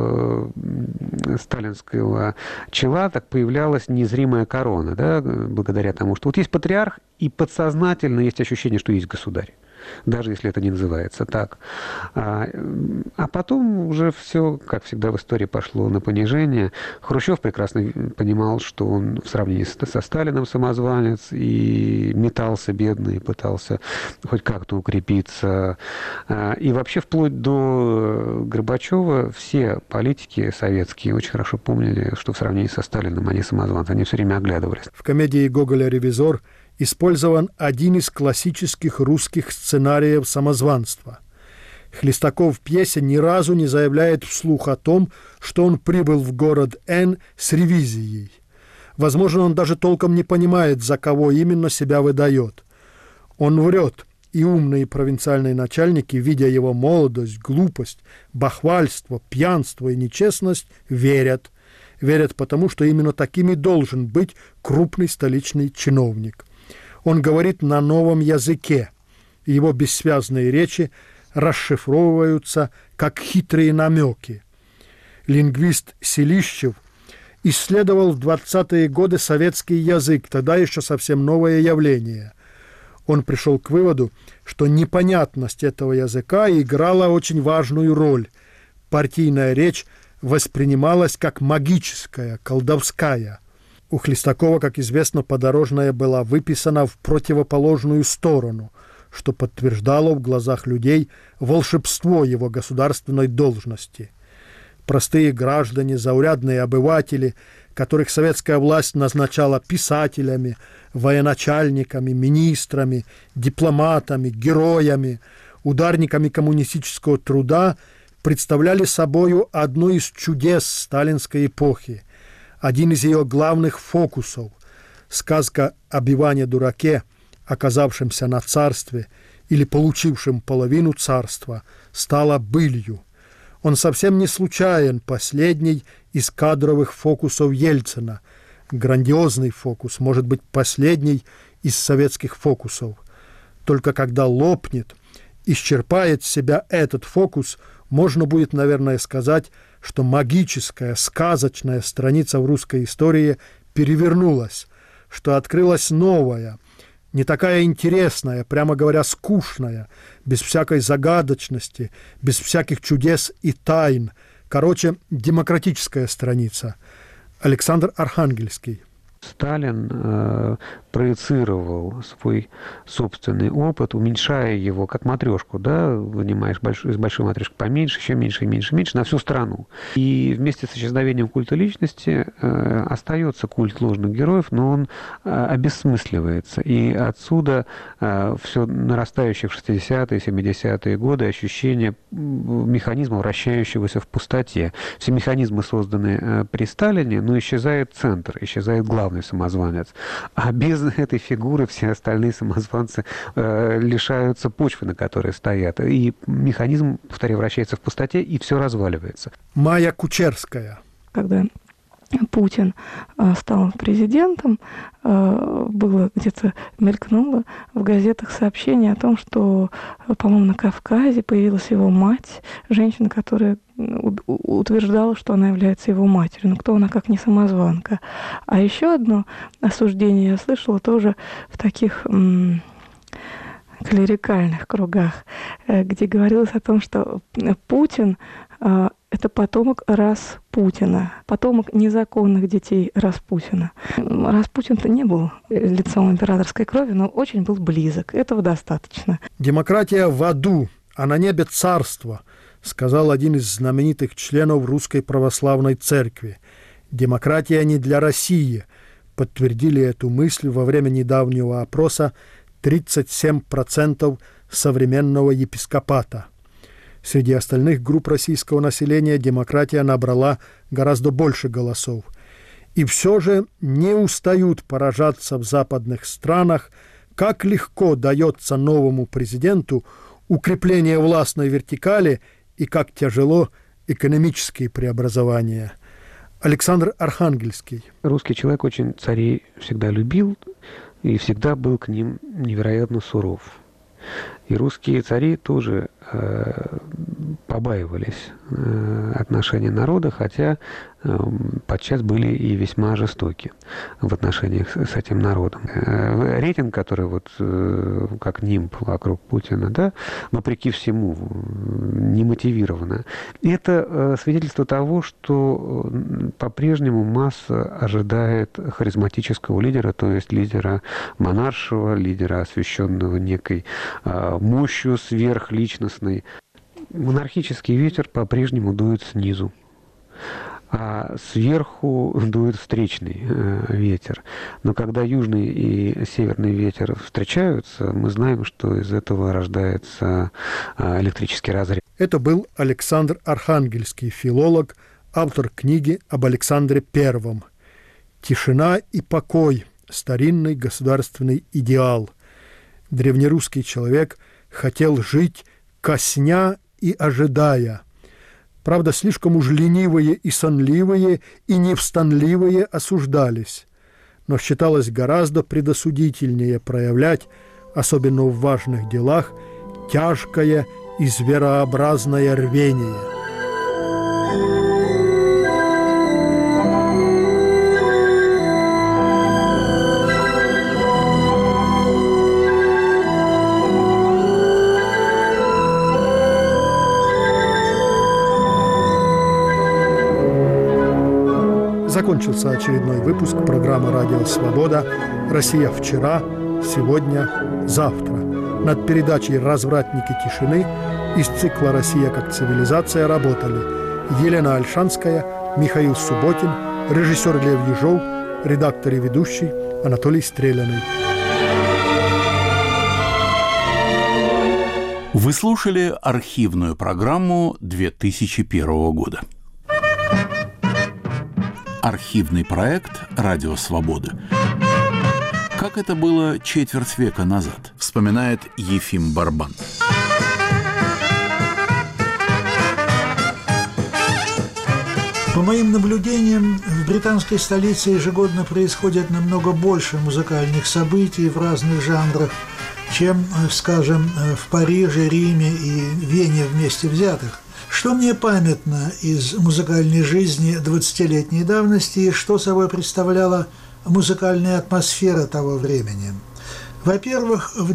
сталинского чела так появлялась незримая корона, да? Благодаря тому, что вот есть патриарх, и подсознательно есть ощущение, что есть государь. Даже если это не называется так. А потом уже все, как всегда в истории, пошло на понижение. Хрущев прекрасно понимал, что он в сравнении со Сталиным самозванец, и метался бедный, пытался хоть как-то укрепиться. И вообще вплоть до Горбачева все политики советские очень хорошо помнили, что в сравнении со Сталиным они самозванцы. Они все время оглядывались. В комедии Гоголя «Ревизор» использован один из классических русских сценариев самозванства. Хлестаков в пьесе ни разу не заявляет вслух о том, что он прибыл в город Н с ревизией. Возможно, он даже толком не понимает, за кого именно себя выдает. Он врет, и умные провинциальные начальники, видя его молодость, глупость, бахвальство, пьянство и нечестность, верят. Верят потому, что именно таким и должен быть крупный столичный чиновник. Он говорит на новом языке. Его бессвязные речи расшифровываются как хитрые намеки. Лингвист Селищев исследовал в 20-е годы советский язык, тогда еще совсем новое явление. Он пришел к выводу, что непонятность этого языка играла очень важную роль. Партийная речь воспринималась как магическая, колдовская. У Хлестакова, как известно, подорожная была выписана в противоположную сторону, что подтверждало в глазах людей волшебство его государственной должности. Простые граждане, заурядные обыватели, которых советская власть назначала писателями, военачальниками, министрами, дипломатами, героями, ударниками коммунистического труда, представляли собою одно из чудес сталинской эпохи, один из ее главных фокусов. Сказка об Иване-дураке, оказавшемся на царстве или получившем половину царства, стала былью. Он совсем не случайен, последний из кадровых фокусов Ельцина. Грандиозный фокус, может быть, последний из советских фокусов. Только когда лопнет, исчерпает себя этот фокус, можно будет, наверное, сказать, что магическая, сказочная страница в русской истории перевернулась, что открылась новая, не такая интересная, прямо говоря, скучная, без всякой загадочности, без всяких чудес и тайн. Короче, демократическая страница. Александр Архангельский. Сталин проецировал свой собственный опыт, уменьшая его, как матрешку, да, вынимаешь из большой матрешки поменьше, еще меньше и меньше, меньше, на всю страну. И вместе с исчезновением культа личности остается культ ложных героев, но он обессмысливается. И отсюда все нарастающее в 60-е, 70-е годы ощущение механизма, вращающегося в пустоте. Все механизмы, созданные при Сталине, но исчезает центр, исчезает главный самозванец. А без этой фигуры все остальные самозванцы лишаются почвы, на которой стоят. И механизм, повторяю, вращается в пустоте, и все разваливается. Майя Кучерская. Когда Путин стал президентом, было где-то мелькнуло в газетах сообщение о том, что, по-моему, на Кавказе появилась его мать, женщина, которая утверждала, что она является его матерью. Но кто она, как не самозванка? А еще одно осуждение я слышала тоже в таких клерикальных кругах, где говорилось о том, что Путин это потомок Распутина, потомок незаконных детей Распутина. Распутин-то не был лицом императорской крови, но очень был близок. Этого достаточно. Демократия в аду. а на небе царство, сказал один из знаменитых членов Русской Православной Церкви. Демократия не для России. Подтвердили эту мысль во время недавнего опроса 37% современного епископата. Среди остальных групп российского населения демократия набрала гораздо больше голосов. И все же не устают поражаться в западных странах, как легко дается новому президенту укрепление властной вертикали и как тяжело экономические преобразования. Александр Архангельский. Русский человек очень царей всегда любил и всегда был к ним невероятно суров. И русские цари тоже побаивались отношения народа, хотя подчас были и весьма жестоки в отношениях с этим народом. Рейтинг, который вот как нимб вокруг Путина, да, вопреки всему, немотивированно, это свидетельство того, что по-прежнему масса ожидает харизматического лидера, то есть лидера монаршего, лидера, освященного некой мощью сверхличностной. Монархический ветер по-прежнему дует снизу, а сверху дует встречный ветер. Но когда южный и северный ветер встречаются, мы знаем, что из этого рождается электрический разряд. Это был Александр Архангельский, филолог, автор книги об Александре I. «Тишина и покой. Старинный государственный идеал». Древнерусский человек хотел жить ко сня и ожидая. Правда, слишком уж ленивые и сонливые и невстанливые осуждались, но считалось гораздо предосудительнее проявлять, особенно в важных делах, тяжкое и зверообразное рвение. Закончился очередной выпуск программы «Радио Свобода. Россия вчера, сегодня, завтра». Над передачей «Развратники тишины» из цикла «Россия как цивилизация» работали Елена Ольшанская, Михаил Субботин, режиссер Лев Ежов, редактор и ведущий Анатолий Стреляный. Вы слушали архивную программу 2001 года. Архивный проект «Радио Свобода». Как это было четверть века назад, вспоминает Ефим Барбан. По моим наблюдениям, в британской столице ежегодно происходит намного больше музыкальных событий в разных жанрах, чем, скажем, в Париже, Риме и Вене вместе взятых. Что мне памятно из музыкальной жизни 20-летней давности и что собой представляла музыкальная атмосфера того времени? Во-первых, в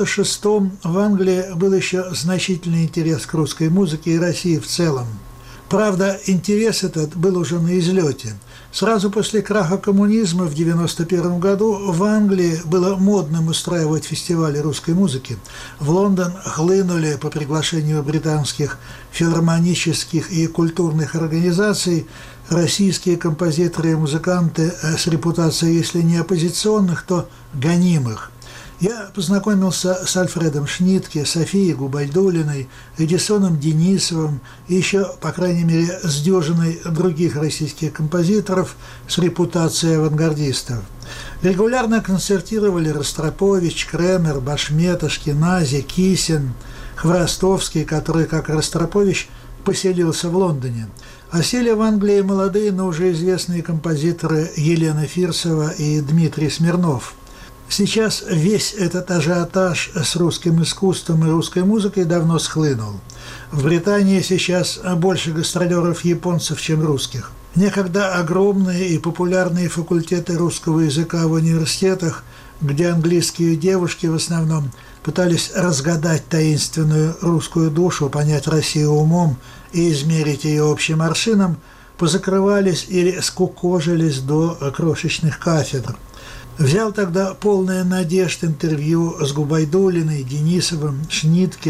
96-м в Англии был еще значительный интерес к русской музыке и России в целом. Правда, интерес этот был уже на излете. Сразу после краха коммунизма в 1991 году в Англии было модным устраивать фестивали русской музыки. В Лондон хлынули по приглашению британских филармонических и культурных организаций российские композиторы и музыканты с репутацией, если не оппозиционных, то гонимых. Я познакомился с Альфредом Шнитке, Софией Губайдуллиной, Эдисоном Денисовым и еще, по крайней мере, с дюжиной других российских композиторов с репутацией авангардистов. Регулярно концертировали Ростропович, Кремер, Башмет, Ашкенази, Кисин, Хворостовский, который, как Ростропович, поселился в Лондоне. А сели в Англии молодые, но уже известные композиторы Елена Фирсова и Дмитрий Смирнов. Сейчас весь этот ажиотаж с русским искусством и русской музыкой давно схлынул. В Британии сейчас больше гастролеров японцев, чем русских. Некогда огромные и популярные факультеты русского языка в университетах, где английские девушки в основном пытались разгадать таинственную русскую душу, понять Россию умом и измерить ее общим аршином, позакрывались или скукожились до крошечных кафедр. Взял тогда полное надежд интервью с Губайдуллиной, Денисовым, Шнитке,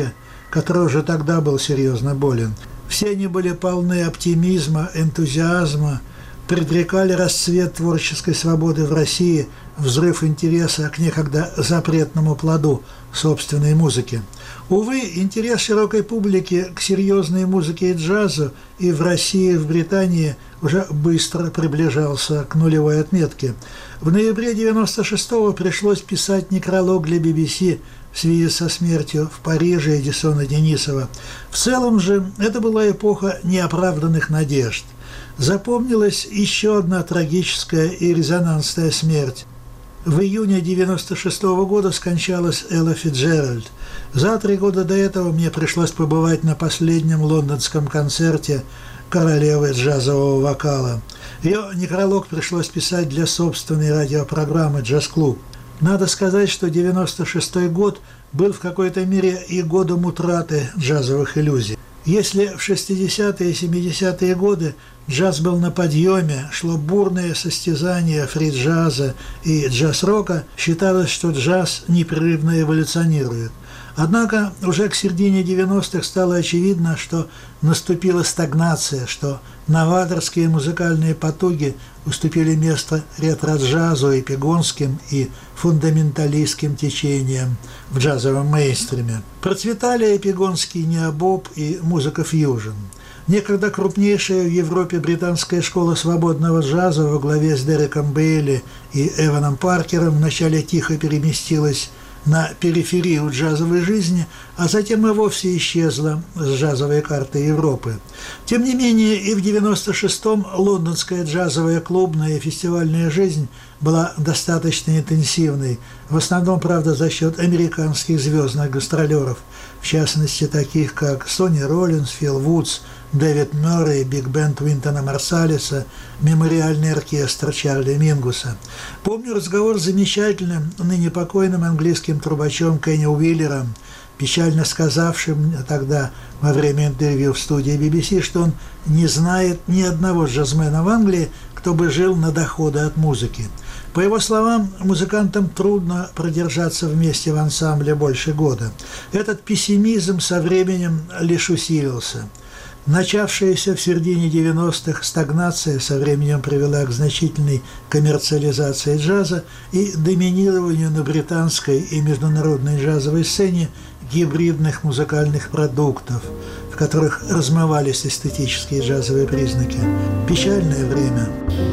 который уже тогда был серьезно болен. Все они были полны оптимизма, энтузиазма, предрекали расцвет творческой свободы в России, взрыв интереса к некогда запретному плоду собственной музыки. Увы, интерес широкой публики к серьезной музыке и джазу и в России, и в Британии уже быстро приближался к нулевой отметке. В ноябре 1996-го пришлось писать некролог для BBC в связи со смертью в Париже Эдисона Денисова. В целом же это была эпоха неоправданных надежд. Запомнилась еще одна трагическая и резонансная смерть. В июне 1996 года скончалась Элла Фицджеральд. За 3 года до этого мне пришлось побывать на последнем лондонском концерте королевы джазового вокала. Ее некролог пришлось писать для собственной радиопрограммы «Джаз-клуб». Надо сказать, что 1996 год был в какой-то мере и годом утраты джазовых иллюзий. Если в 60-е и 70-е годы джаз был на подъеме, шло бурное состязание фри-джаза и джаз-рока, считалось, что джаз непрерывно эволюционирует. Однако уже к середине 90-х стало очевидно, что наступила стагнация, что новаторские музыкальные потуги уступили место ретро-джазу, эпигонским и фундаменталистским течениям в джазовом мейнстриме. Процветали эпигонский необоб и музыка фьюжн. Некогда крупнейшая в Европе британская школа свободного джаза во главе с Дереком Бейли и Эваном Паркером вначале тихо переместилась на периферию джазовой жизни, а затем и вовсе исчезла с джазовой карты Европы. Тем не менее, и в 96-м лондонская джазовая клубная и фестивальная жизнь была достаточно интенсивной, в основном, правда, за счет американских звездных гастролеров, в частности, таких как Сонни Роллинс, Фил Вудс, Дэвид Мёррей, биг-бенд Уинтона Марсалиса, мемориальный оркестр Чарли Мингуса. Помню разговор с замечательным, ныне покойным английским трубачом Кенни Уиллером, печально сказавшим тогда во время интервью в студии BBC, что он не знает ни одного джазмена в Англии, кто бы жил на доходы от музыки. По его словам, музыкантам трудно продержаться вместе в ансамбле больше года. Этот пессимизм со временем лишь усилился. Начавшаяся в середине 90-х стагнация со временем привела к значительной коммерциализации джаза и доминированию на британской и международной джазовой сцене гибридных музыкальных продуктов, в которых размывались эстетические джазовые признаки. Печальное время.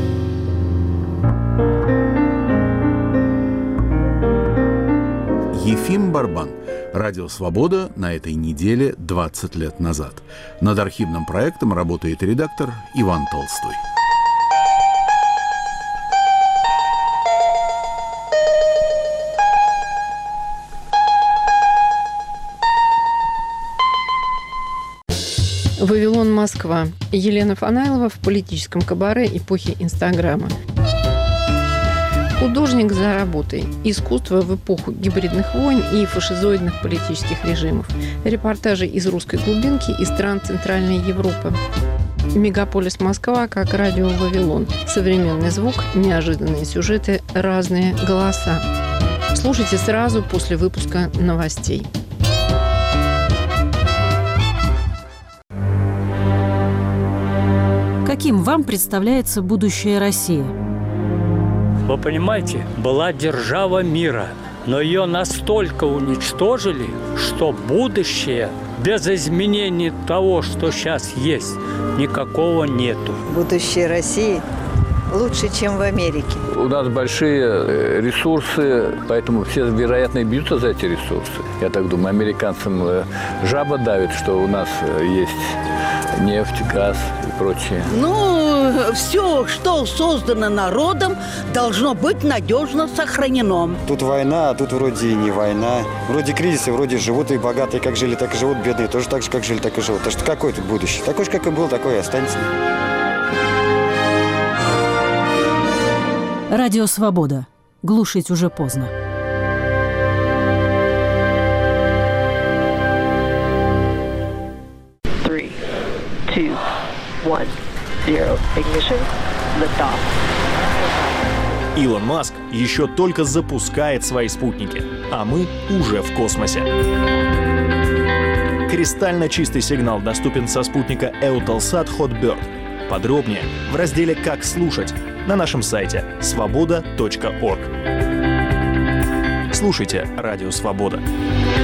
Ефим Барбан. Радио «Свобода» на этой неделе 20 лет назад. Над архивным проектом работает редактор Иван Толстой. Вавилон, Москва. Елена Фанайлова в политическом кабаре эпохи Инстаграма. Художник за работой. Искусство в эпоху гибридных войн и фашизоидных политических режимов. Репортажи из русской глубинки и стран Центральной Европы. Мегаполис Москва как радио Вавилон. Современный звук, неожиданные сюжеты, разные голоса. Слушайте сразу после выпуска новостей. Каким вам представляется будущее России? Вы понимаете, была держава мира, но ее настолько уничтожили, что будущее без изменений того, что сейчас есть, никакого нету. Будущее России лучше, чем в Америке. У нас большие ресурсы, поэтому все, вероятно, бьются за эти ресурсы. Я так думаю, американцам жаба давит, что у нас есть нефть, газ и прочее. Все, что создано народом, должно быть надежно сохранено. Тут война, а тут вроде и не война. Вроде кризисы, вроде живут и богатые, как жили, так и живут, бедные тоже так же, как жили, так и живут. Так что какое тут будущее? Такое же, как и был, такое и останется. Радио «Свобода». Глушить уже поздно. Илон Маск еще только запускает свои спутники, а мы уже в космосе. Кристально чистый сигнал доступен со спутника Eutelsat Hotbird. Подробнее в разделе «Как слушать» на нашем сайте svoboda.org. Слушайте «Радио Свобода».